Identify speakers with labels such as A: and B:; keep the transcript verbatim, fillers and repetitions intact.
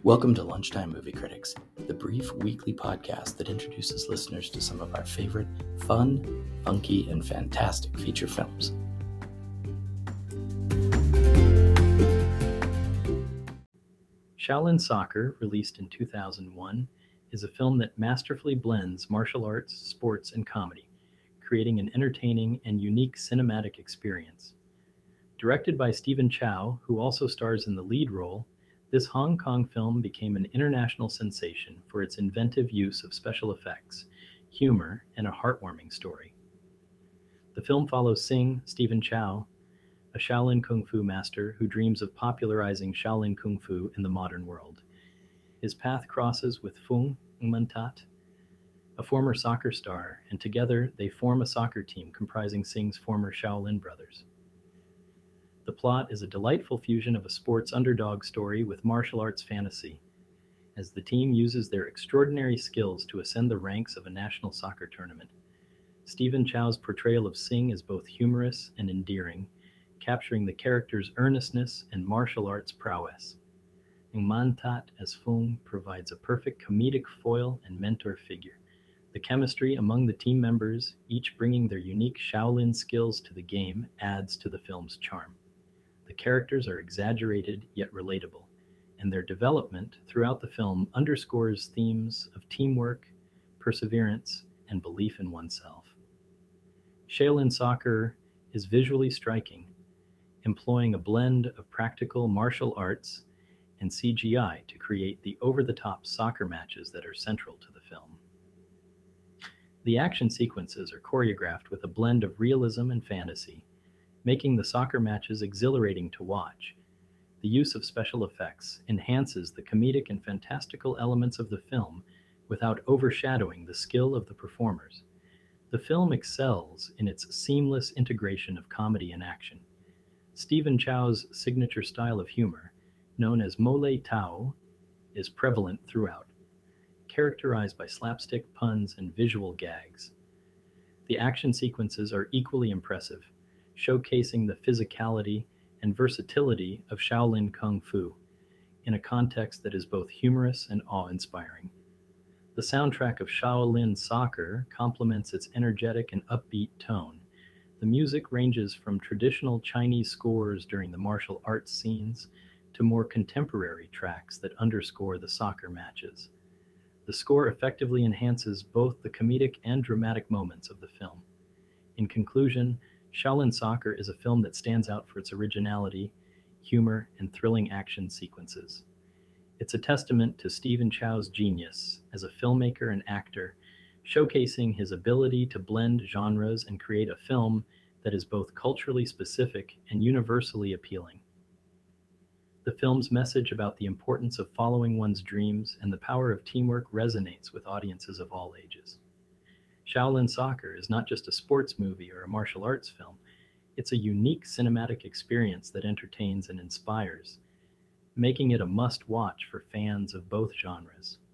A: Welcome to Lunchtime Movie Critics, the brief weekly podcast that introduces listeners to some of our favorite fun, funky, and fantastic feature films. Shaolin Soccer, released in two thousand one, is a film that masterfully blends martial arts, sports, and comedy, creating an entertaining and unique cinematic experience. Directed by Stephen Chow, who also stars in the lead role, this Hong Kong film became an international sensation for its inventive use of special effects, humor, and a heartwarming story. The film follows Sing, Stephen Chow, a Shaolin Kung Fu master who dreams of popularizing Shaolin Kung Fu in the modern world. His path crosses with Fung Ngman-tat, a former soccer star, and together they form a soccer team comprising Sing's former Shaolin brothers. The plot is a delightful fusion of a sports underdog story with martial arts fantasy, as the team uses their extraordinary skills to ascend the ranks of a national soccer tournament. Stephen Chow's portrayal of Sing is both humorous and endearing, capturing the character's earnestness and martial arts prowess. Ngman-tat as Fung provides a perfect comedic foil and mentor figure. The chemistry among the team members, each bringing their unique Shaolin skills to the game, adds to the film's charm. The characters are exaggerated yet relatable, and their development throughout the film underscores themes of teamwork, perseverance, and belief in oneself. Shaolin Soccer is visually striking, employing a blend of practical martial arts and C G I to create the over-the-top soccer matches that are central to the film. The action sequences are choreographed with a blend of realism and fantasy, making the soccer matches exhilarating to watch. The use of special effects enhances the comedic and fantastical elements of the film without overshadowing the skill of the performers. The film excels in its seamless integration of comedy and action. Stephen Chow's signature style of humor, known as Mole Tao, is prevalent throughout, characterized by slapstick puns and visual gags. The action sequences are equally impressive, showcasing the physicality and versatility of Shaolin Kung Fu in a context that is both humorous and awe-inspiring. The soundtrack of Shaolin Soccer complements its energetic and upbeat tone. The music ranges from traditional Chinese scores during the martial arts scenes to more contemporary tracks that underscore the soccer matches. The score effectively enhances both the comedic and dramatic moments of the film. In conclusion, Shaolin Soccer is a film that stands out for its originality, humor, and thrilling action sequences. It's a testament to Stephen Chow's genius as a filmmaker and actor, showcasing his ability to blend genres and create a film that is both culturally specific and universally appealing. The film's message about the importance of following one's dreams and the power of teamwork resonates with audiences of all ages. Shaolin Soccer is not just a sports movie or a martial arts film. It's a unique cinematic experience that entertains and inspires, making it a must-watch for fans of both genres.